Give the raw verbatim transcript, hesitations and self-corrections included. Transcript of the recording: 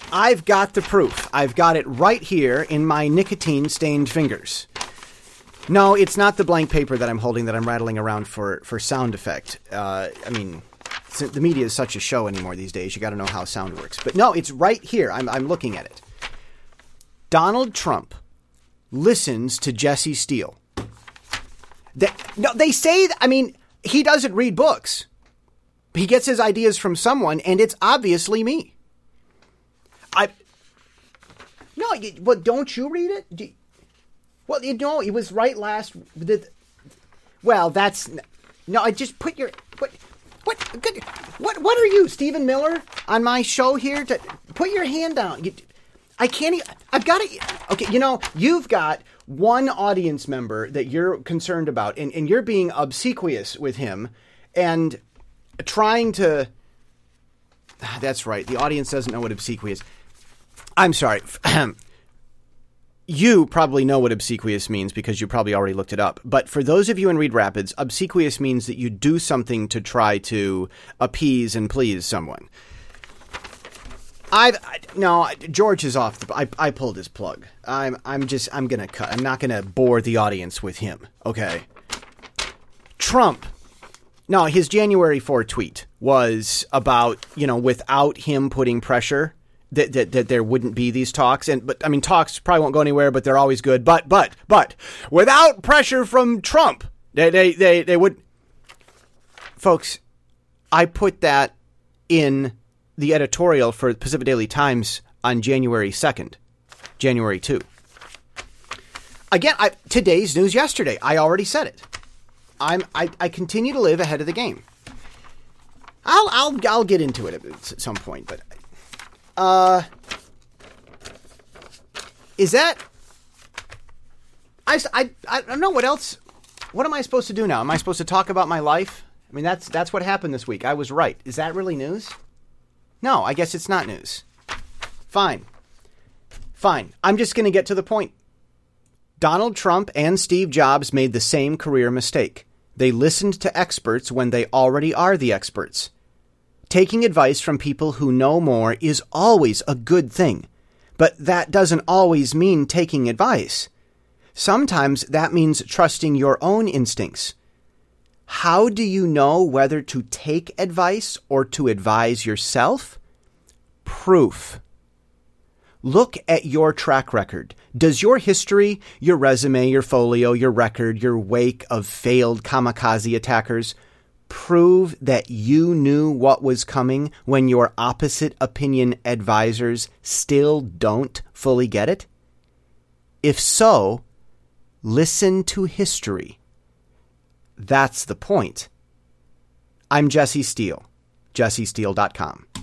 I've got the proof. I've got it right here in my nicotine-stained fingers. No, it's not the blank paper that I'm holding that I'm rattling around for, for sound effect. Uh, I mean, the media is such a show anymore these days. You got to know how sound works. But no, it's right here. I'm, I'm looking at it. Donald Trump listens to Jesse Steele. They, no, they say, I mean, he doesn't read books. He gets his ideas from someone, and it's obviously me. I no, you, but don't you read it? Do, well, you know, it was right last. The, well, that's no. I just put your what what what what are you, Stephen Miller, on my show here? To put your hand down. You, I can't. Even, I've got it. Okay, you know, you've got one audience member that you're concerned about, and, and you're being obsequious with him and trying to. That's right. The audience doesn't know what obsequious. I'm sorry. You probably know what obsequious means because you probably already looked it up. But for those of you in Reed Rapids, obsequious means that you do something to try to appease and please someone. I've I, no George is off. The, I I pulled his plug. I'm I'm just I'm gonna cut. I'm not gonna bore the audience with him. Okay. Trump. No, his January fourth tweet was about, you know, without him putting pressure. That, that that there wouldn't be these talks. And but I mean, talks probably won't go anywhere, but they're always good. But but but without pressure from Trump, they they they, they would. Folks, I put that in the editorial for Pacific Daily Times on January second, January second. Again, I, today's news yesterday. I already said it. I'm I, I continue to live ahead of the game. I'll I'll I'll get into it at some point, but. Uh, is that, I, I, I don't know what else, what am I supposed to do now? Am I supposed to talk about my life? I mean, that's, that's what happened this week. I was right. Is that really news? No, I guess it's not news. Fine. Fine. I'm just going to get to the point. Donald Trump and Steve Jobs made the same career mistake. They listened to experts when they already are the experts. Taking advice from people who know more is always a good thing, but that doesn't always mean taking advice. Sometimes that means trusting your own instincts. How do you know whether to take advice or to advise yourself? Proof. Look at your track record. Does your history, your resume, your folio, your record, your wake of failed kamikaze attackers prove that you knew what was coming when your opposite opinion advisors still don't fully get it? If so, listen to history. That's the point. I'm Jesse Steele, jesse steele dot com.